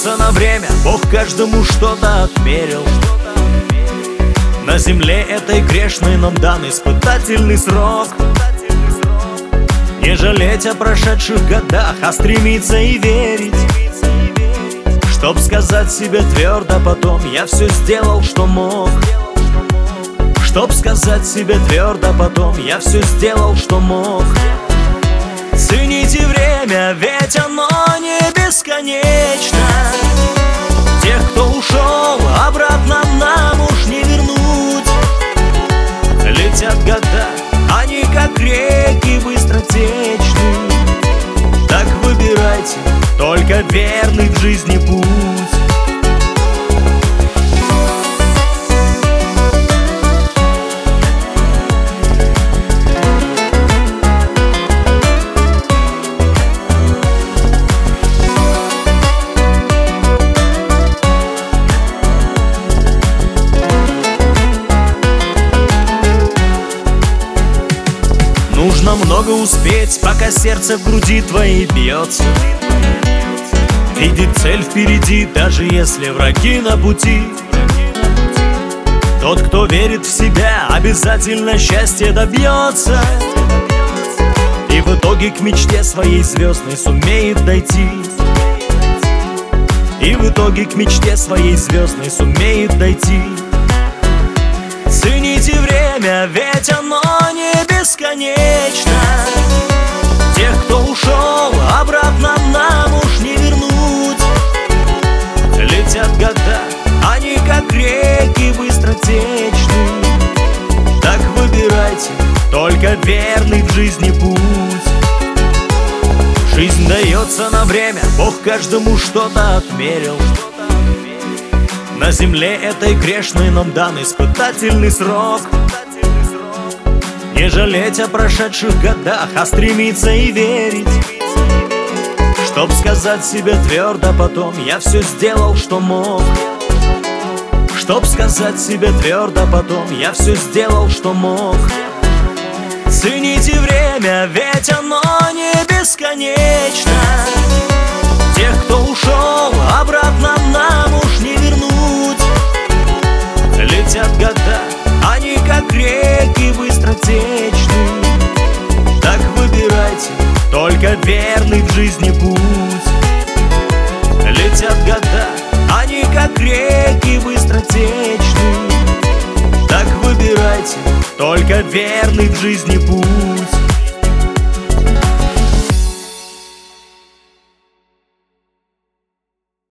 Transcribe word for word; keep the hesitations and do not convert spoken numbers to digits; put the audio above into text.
дается на время, Бог каждому что-то отмерил. На земле этой грешной нам дан испытательный срок. Не жалеть о прошедших годах, а стремиться и верить, чтоб сказать себе твердо потом: я все сделал, что мог. Чтоб сказать себе твердо потом: я все сделал, что мог. Цените время, ведь оно не бесконечно. Тех, кто ушел, обратно нам уж не вернуть. Летят года, они как реки быстротечны. Так выбирайте только верный в жизни путь. Нужно много успеть, пока сердце в груди твоей бьется. Видеть цель впереди, даже если враги на пути. Тот, кто верит в себя, обязательно счастье добьется. И в итоге к мечте своей звездной сумеет дойти. И в итоге к мечте своей звездной сумеет дойти. Цените время, ведь оно не бесконечно. Тех, кто ушел, обратно нам уж не вернуть. Летят года, они как реки быстротечны. Так выбирайте только верный в жизни путь. Жизнь дается на время, Бог каждому что-то отмерил. На земле этой грешной нам дан испытательный срок. Не жалеть о прошедших годах, а стремиться и верить, чтоб сказать себе твердо потом: я все сделал, что мог. Чтоб сказать себе твердо потом: я все сделал, что мог. Цените время, ведь оно не бесконечно. Тех, кто ушел, обратно нам уж не вернуть. Летят года, они как реки быстротечны. Так выбирайте только верный в жизни путь. Летят года, они как реки быстротечны. Так выбирайте только верный в жизни путь.